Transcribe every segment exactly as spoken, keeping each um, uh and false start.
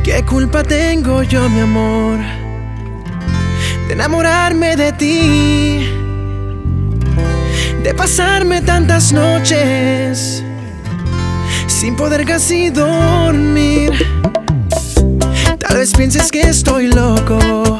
¿Qué culpa tengo yo, mi amor, de enamorarme de ti, de pasarme tantas noches sin poder casi dormir? Tal vez pienses que estoy loco,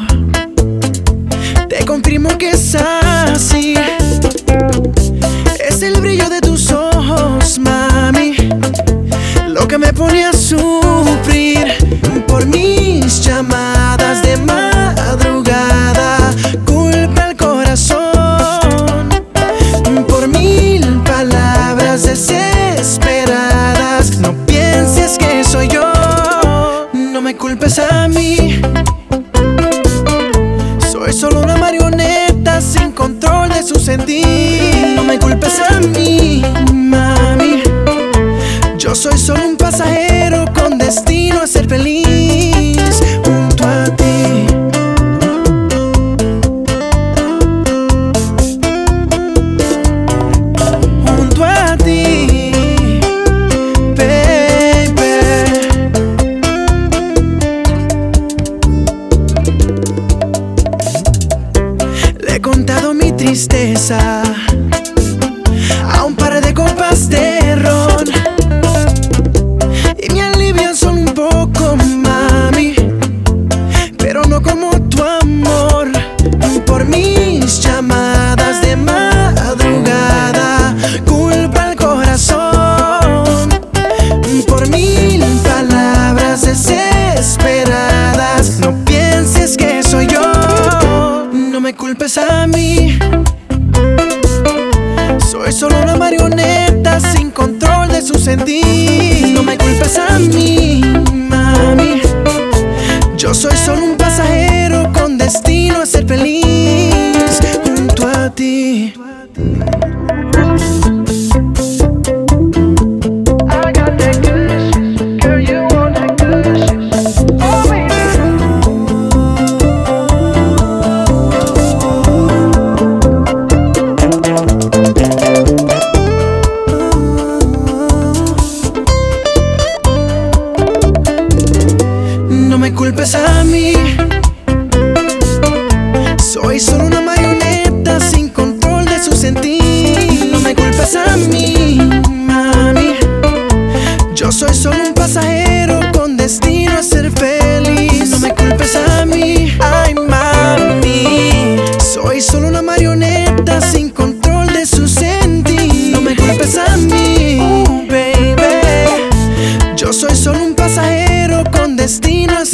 te confirmo que es así. Es el brillo de tus ojos, mami, lo que me pone a sufrir. Por mis llamadas de madrugada, culpa al corazón. Por mil palabras desesperadas, no pienses que soy yo. No me culpes a mí, soy solo una marioneta sin control de su sentir. No me culpes a mí, mami, yo soy solo un pasajero con destino a ser feliz junto a ti. Junto a ti, baby. Le he contado mi tristeza a un par de copas de ron, y me alivian solo un poco, mami, pero no como tu amor. Por mis llamadas de madrugada, culpa al corazón. Por mil palabras desesperadas, no pienses que soy yo. No me culpes a mí, soy solo una marioneta sin control de su sentir. No me culpes a mí, mami, yo soy solo un pasajero con destino a ser feliz junto a ti. No me culpes a mí, soy solo una marioneta sin control de su sentir. No me culpes a mí, mami, yo soy solo un pasajero con destino a ser feliz. No me culpes a mí, ay mami, soy solo una marioneta sin control de su sentir. No me culpes a mí, baby, yo soy solo un pasajero con destino a ser feliz.